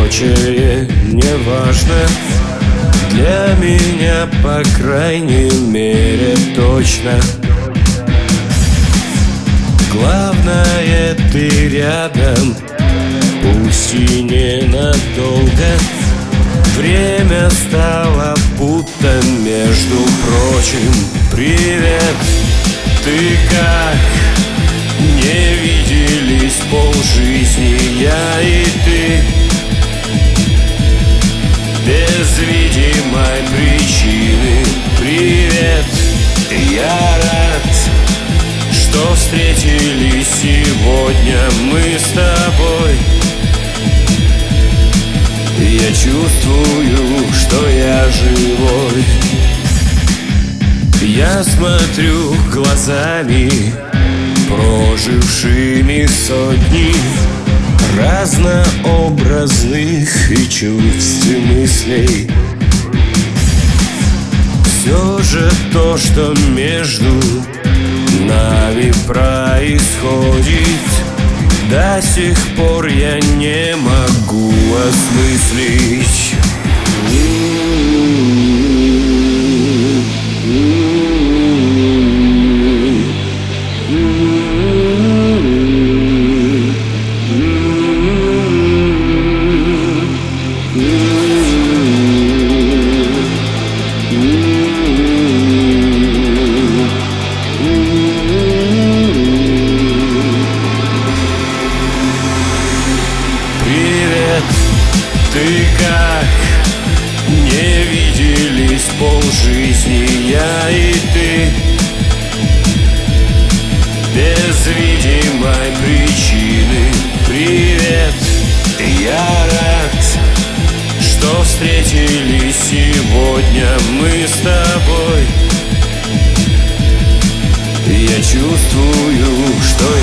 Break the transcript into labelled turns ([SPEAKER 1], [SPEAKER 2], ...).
[SPEAKER 1] прочее не важно. Для меня, по крайней мере, точно. Главное, ты рядом, пусть и ненадолго. Время стало будто, между прочим. Привет, ты как? Не виделись полжизни я и ты. Без видимой причины. Привет, я рад, что встретились сегодня мы с тобой. Я чувствую, что я живой. Я смотрю глазами, прожившими сотни разнообразных и чувств и мыслей. Все же то, что между нами происходит, до сих пор я не могу осмыслить. Ты как? Не виделись полжизни я и ты. Без видимой причины. Привет, я рад, что встретились сегодня мы с тобой. Я чувствую, что